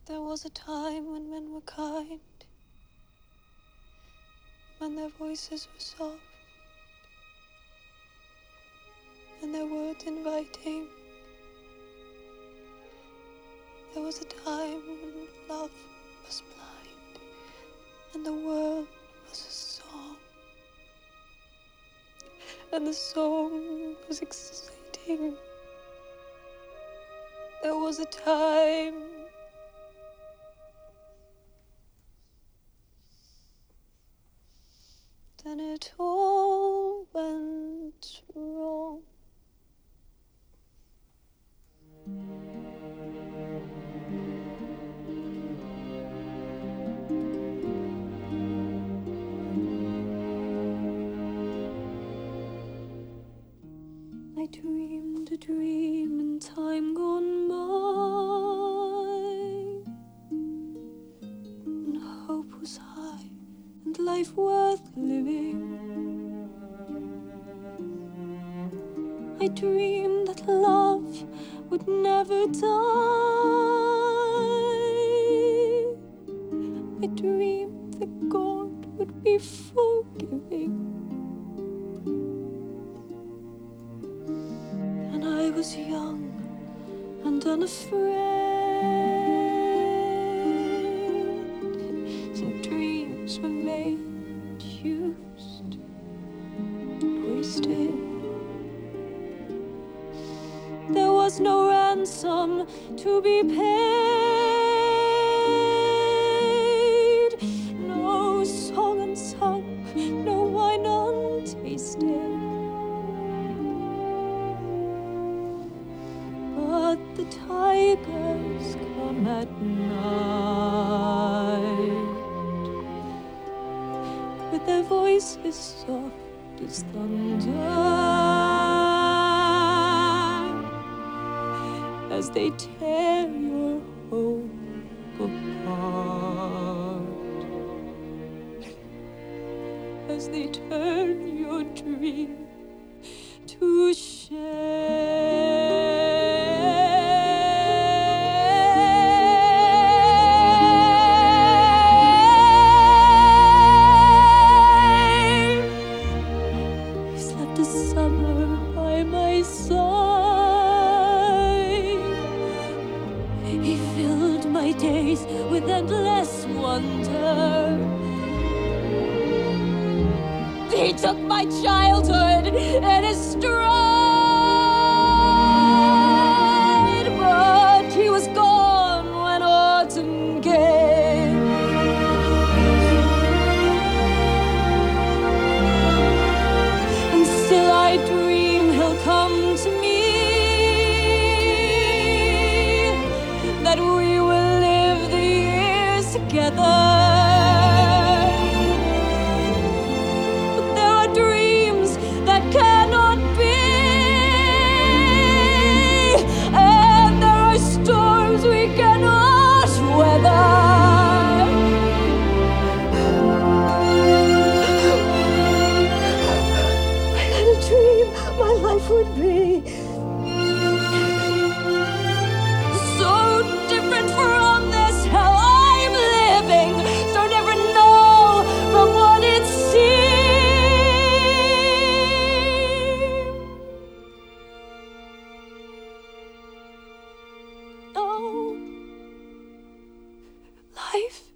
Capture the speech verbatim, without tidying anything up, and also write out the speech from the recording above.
There was a time when men were kind, when their voices were soft, and their words inviting. There was a time when love was blind, and the world was a song, and the song was exciting. There was a time then it all went wrong. I dreamed a dream in time gone by, and hope was high and life worth living. I dreamed that love would never die. I dreamed that God would be forgiving. And I was young and unafraid. Some dreams were made, used, wasted. There was no ransom to be paid, no song unsung, no wine untasted. But the tigers come at night, with their voices soft as thunder, as they tear your hope apart, as they turn your dream to shame. You slept a summer by my side. He filled my days with endless wonder. He took my childhood in his stride, but he was gone when autumn came. And still I dream he'll come to me, that we will live the years together. But there are dreams that cannot be, and there are storms we cannot weather. I had a dream my life would be so different from this hell I'm living, so different, no, from what it seemed. Oh, life